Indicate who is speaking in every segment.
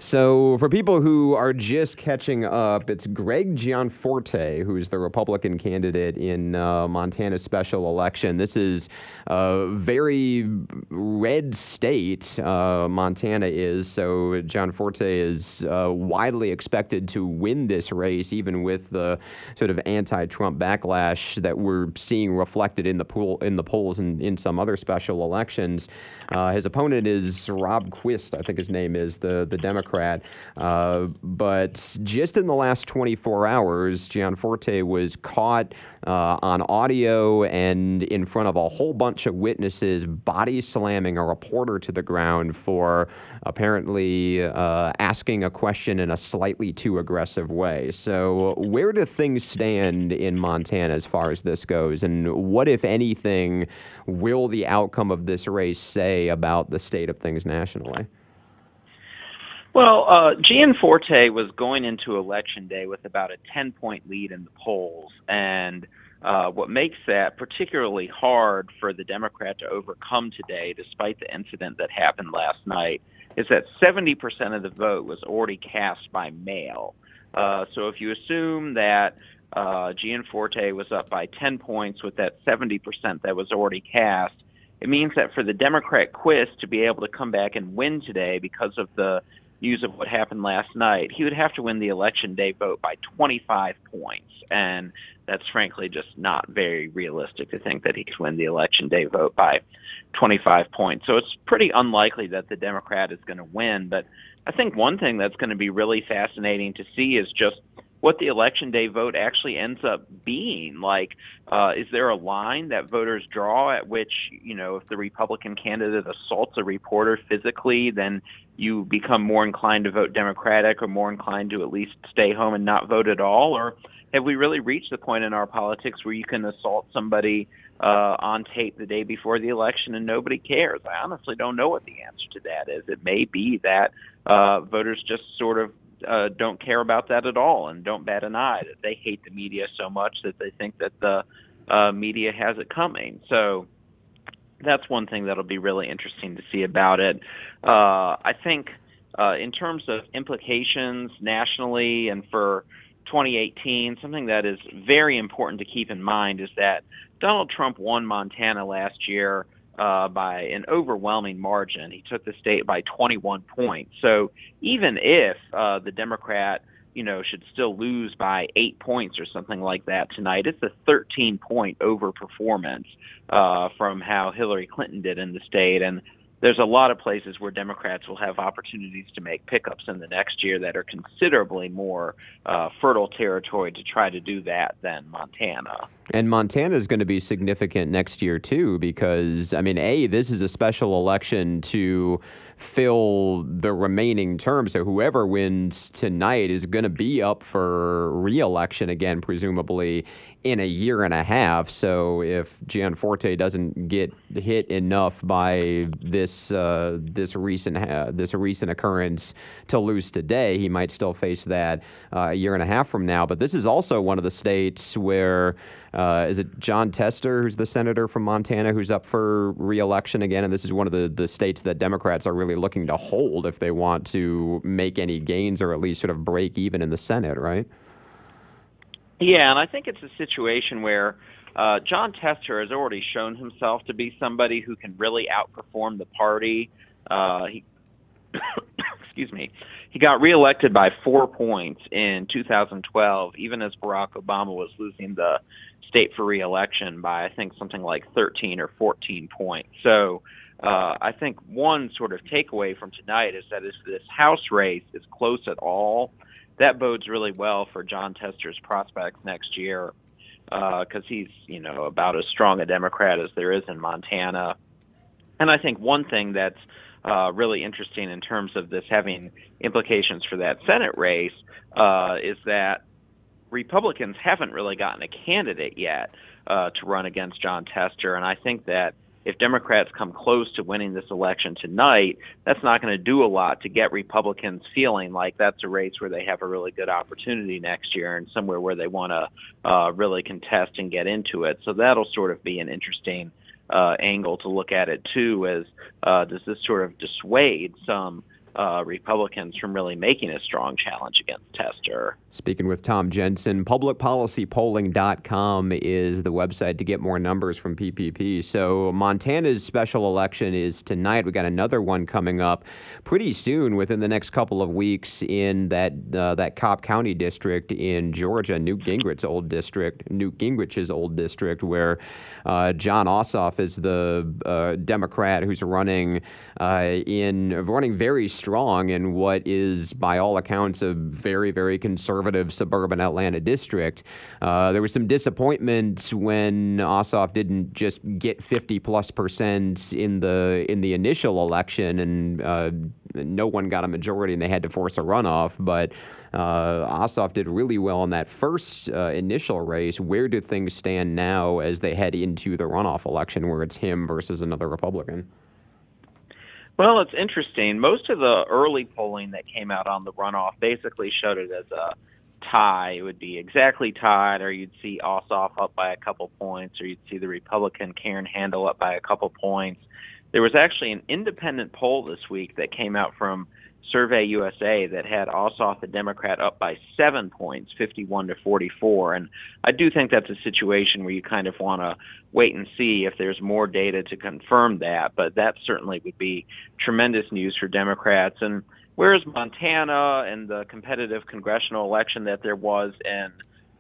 Speaker 1: So, for people who are just catching up, it's Greg Gianforte, who's the Republican candidate in Montana's special election. This is a very red state, Montana is. So, Gianforte is widely expected to win this race, even with the sort of anti-Trump backlash that we're seeing reflected in the polls and in some other special elections. His opponent is Rob Quist, I think his name is, the Democrat. But just in the last 24 hours, Gianforte was caught on audio and in front of a whole bunch of witnesses body slamming a reporter to the ground for apparently asking a question in a slightly too aggressive way. So where do things stand in Montana as far as this goes? And what, if anything, will the outcome of this race say about the state of things nationally?
Speaker 2: Well, Gianforte was going into Election Day with about a 10-point lead in the polls, and what makes that particularly hard for the Democrat to overcome today, despite the incident that happened last night, is that 70% of the vote was already cast by mail. So if you assume that Gianforte was up by 10 points with that 70% that was already cast, it means that for the Democrat Quist to be able to come back and win today because of the news of what happened last night, he would have to win the Election Day vote by 25 points. And that's frankly just not very realistic to think that he could win the Election Day vote by 25 points. So it's pretty unlikely that the Democrat is going to win. But I think one thing that's going to be really fascinating to see is just what the Election Day vote actually ends up being. Like, is there a line that voters draw at which, if the Republican candidate assaults a reporter physically, then you become more inclined to vote Democratic or more inclined to at least stay home and not vote at all? Or have we really reached the point in our politics where you can assault somebody on tape the day before the election and nobody cares? I honestly don't know what the answer to that is. It may be that voters just sort of don't care about that at all and don't bat an eye, that they hate the media so much that they think that the media has it coming. So that's one thing that'll be really interesting to see about it. I think in terms of implications nationally and for 2018, something that is very important to keep in mind is that Donald Trump won Montana last year by an overwhelming margin. He took the state by 21 points. So even if the Democrat, should still lose by 8 points or something like that tonight, it's a 13-point overperformance from how Hillary Clinton did in the state. And there's a lot of places where Democrats will have opportunities to make pickups in the next year that are considerably more fertile territory to try to do that than Montana.
Speaker 1: And Montana is going to be significant next year, too, because, this is a special election to fill the remaining term. So whoever wins tonight is going to be up for re-election again, presumably, in a year and a half. So if Gianforte doesn't get hit enough by this recent occurrence to lose today, he might still face that a year and a half from now. But this is also one of the states where is it Jon Tester, who's the senator from Montana, who's up for re-election again? And this is one of the states that Democrats are really looking to hold if they want to make any gains or at least sort of break even in the Senate, right?
Speaker 2: Yeah, and I think it's a situation where Jon Tester has already shown himself to be somebody who can really outperform the party. Excuse me. He got reelected by 4 points in 2012, even as Barack Obama was losing the state for reelection by, I think, something like 13 or 14 points. So I think one sort of takeaway from tonight is that if this House race is close at all, that bodes really well for Jon Tester's prospects next year because he's, about as strong a Democrat as there is in Montana. And I think one thing that's really interesting in terms of this having implications for that Senate race is that Republicans haven't really gotten a candidate yet to run against Jon Tester. And I think that if Democrats come close to winning this election tonight, that's not going to do a lot to get Republicans feeling like that's a race where they have a really good opportunity next year and somewhere where they want to really contest and get into it. So that'll sort of be an interesting angle to look at it, too, as does this sort of dissuade some Republicans from really making a strong challenge against Tester.
Speaker 1: Speaking with Tom Jensen, publicpolicypolling.com is the website to get more numbers from PPP. So Montana's special election is tonight. We got another one coming up pretty soon, within the next couple of weeks, in that Cobb County district in Georgia, Newt Gingrich's old district, where Jon Ossoff is the Democrat who's running very strong in what is, by all accounts, a very, very conservative suburban Atlanta district. There was some disappointment when Ossoff didn't just get 50+% in the initial election, and no one got a majority, and they had to force a runoff. But Ossoff did really well in that first initial race. Where do things stand now as they head into the runoff election, where it's him versus another Republican?
Speaker 2: Well, it's interesting. Most of the early polling that came out on the runoff basically showed it as a tie. It would be exactly tied, or you'd see Ossoff up by a couple points, or you'd see the Republican Karen Handel up by a couple points. There was actually an independent poll this week that came out from Survey USA that had Ossoff, the Democrat, up by 7 points, 51-44. And I do think that's a situation where you kind of want to wait and see if there's more data to confirm that. But that certainly would be tremendous news for Democrats. And whereas Montana and the competitive congressional election that there was in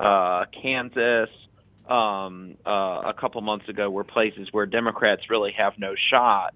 Speaker 2: Kansas a couple months ago were places where Democrats really have no shot,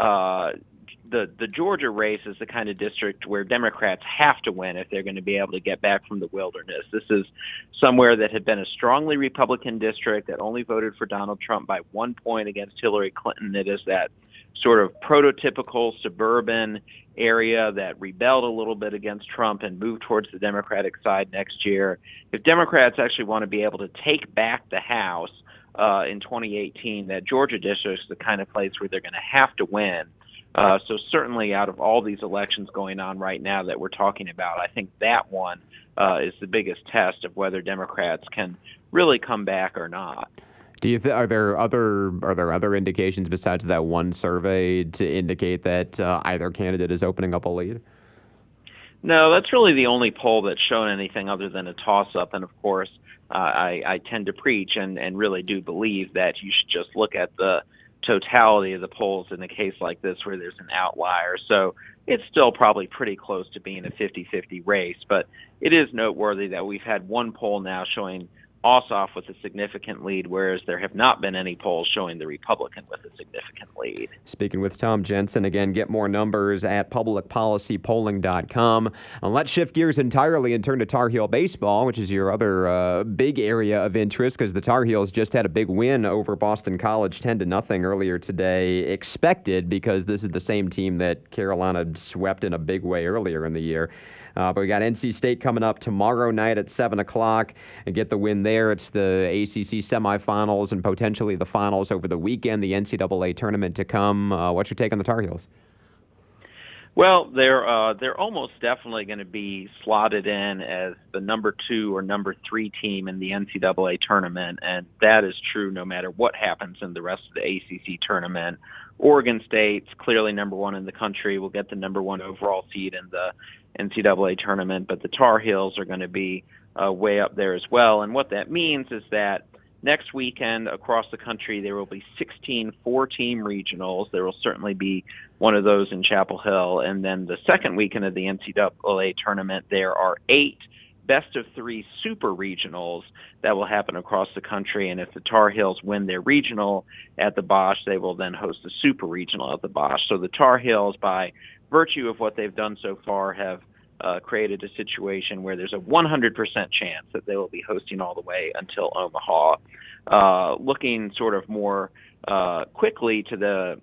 Speaker 2: the Georgia race is the kind of district where Democrats have to win if they're going to be able to get back from the wilderness. This is somewhere that had been a strongly Republican district that only voted for Donald Trump by 1 point against Hillary Clinton. It is that sort of prototypical suburban area that rebelled a little bit against Trump and moved towards the Democratic side next year. If Democrats actually want to be able to take back the House in 2018, that Georgia district is the kind of place where they're going to have to win. So certainly out of all these elections going on right now that we're talking about, I think that one is the biggest test of whether Democrats can really come back or not.
Speaker 1: Are there other indications besides that one survey to indicate that either candidate is opening up a lead?
Speaker 2: No, that's really the only poll that's shown anything other than a toss-up. And of course, I tend to preach and really do believe that you should just look at the totality of the polls in a case like this where there's an outlier. So it's still probably pretty close to being a 50-50 race, but it is noteworthy that we've had one poll now showing Ossoff with a significant lead, whereas there have not been any polls showing the Republican with a significant lead.
Speaker 1: Speaking with Tom Jensen, again, get more numbers at publicpolicypolling.com. Let's shift gears entirely and turn to Tar Heel baseball, which is your other big area of interest, because the Tar Heels just had a big win over Boston College 10-0 earlier today. Expected, because this is the same team that Carolina swept in a big way earlier in the year. But we got NC State coming up tomorrow night at 7 o'clock and get the win there. It's the ACC semifinals and potentially the finals over the weekend, the NCAA tournament to come. What's your take on the Tar Heels?
Speaker 2: Well, they're almost definitely going to be slotted in as the number 2 or number 3 team in the NCAA tournament, and that is true no matter what happens in the rest of the ACC tournament. Oregon State's clearly number 1 in the country, will get the number 1 overall seed in the NCAA tournament, but the Tar Heels are going to be way up there as well. And what that means is that next weekend across the country there will be 16 4-team regionals. There will certainly be one of those in Chapel Hill. And then the second weekend of the NCAA tournament, there are 8 best-of-3 super regionals that will happen across the country. And if the Tar Heels win their regional at the Bosch, they will then host the super regional at the Bosch. So the Tar Heels, by virtue of what they've done so far, have created a situation where there's a 100% chance that they will be hosting all the way until Omaha. Looking sort of more quickly to the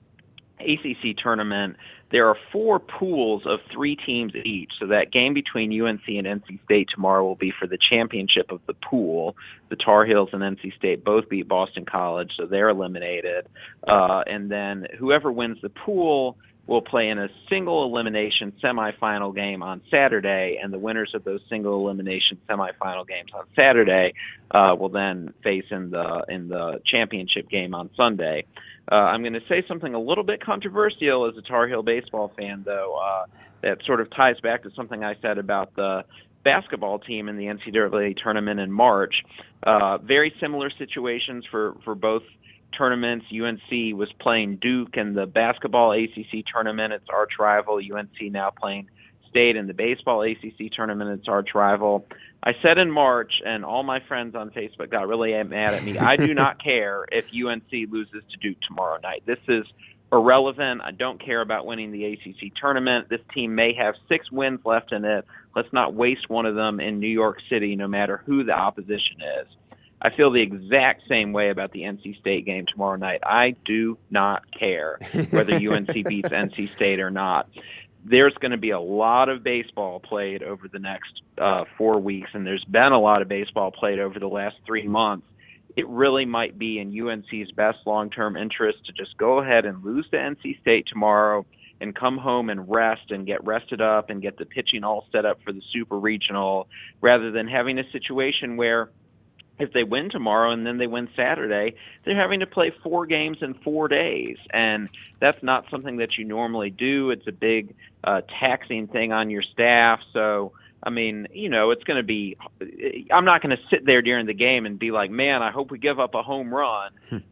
Speaker 2: ACC tournament, there are 4 pools of 3 teams each. So that game between UNC and NC State tomorrow will be for the championship of the pool. The Tar Heels and NC State both beat Boston College, so they're eliminated. And then whoever wins the pool will play in a single elimination semifinal game on Saturday, and the winners of those single elimination semifinal games on Saturday will then face in the championship game on Sunday. I'm going to say something a little bit controversial as a Tar Heel baseball fan, though, that sort of ties back to something I said about the basketball team in the NCAA tournament in March. Very similar situations for both tournaments. UNC was playing Duke in the basketball ACC tournament. It's arch rival. UNC now playing State in the baseball ACC tournament. It's arch rival. I said in March, and all my friends on Facebook got really mad at me, I do not care if UNC loses to Duke tomorrow night. This is irrelevant. I don't care about winning the ACC tournament. This team may have 6 wins left in it. Let's not waste one of them in New York City, no matter who the opposition is. I feel the exact same way about the NC State game tomorrow night. I do not care whether UNC beats NC State or not. There's going to be a lot of baseball played over the next 4 weeks, and there's been a lot of baseball played over the last 3 months. It really might be in UNC's best long-term interest to just go ahead and lose to NC State tomorrow and come home and rest and get rested up and get the pitching all set up for the Super Regional, rather than having a situation where if they win tomorrow and then they win Saturday, they're having to play 4 games in 4 days. And that's not something that you normally do. It's a big taxing thing on your staff. So, I mean, you know, it's going to be – I'm not going to sit there during the game and be like, man, I hope we give up a home run.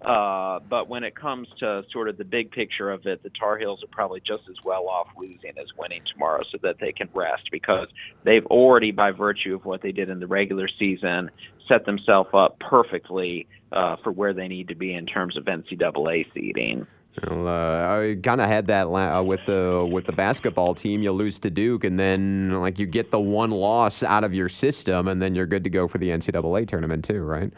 Speaker 2: But when it comes to sort of the big picture of it, the Tar Heels are probably just as well off losing as winning tomorrow so that they can rest, because they've already, by virtue of what they did in the regular season, set themselves up perfectly for where they need to be in terms of NCAA seeding.
Speaker 1: Well, I kind of had that with the basketball team. You lose to Duke, and then like you get the one loss out of your system, and then you're good to go for the NCAA tournament too, right?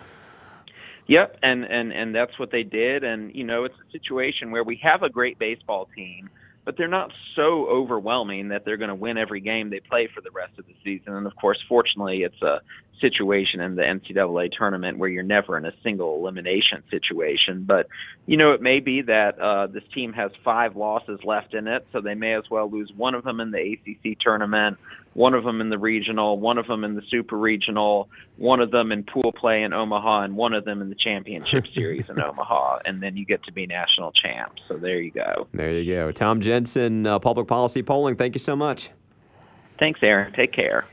Speaker 2: Yep, and that's what they did. And you know, it's a situation where we have a great baseball team, but they're not so overwhelming that they're going to win every game they play for the rest of the season. And of course, fortunately, it's a situation in the NCAA tournament where you're never in a single elimination situation. But, you know, it may be that this team has 5 losses left in it, so they may as well lose one of them in the ACC tournament, one of them in the regional, one of them in the super regional, one of them in pool play in Omaha, and one of them in the championship series in Omaha. And then you get to be national champs. So there you go.
Speaker 1: There you go. Tom Jensen, Public Policy Polling, thank you so much.
Speaker 2: Thanks, Aaron. Take care.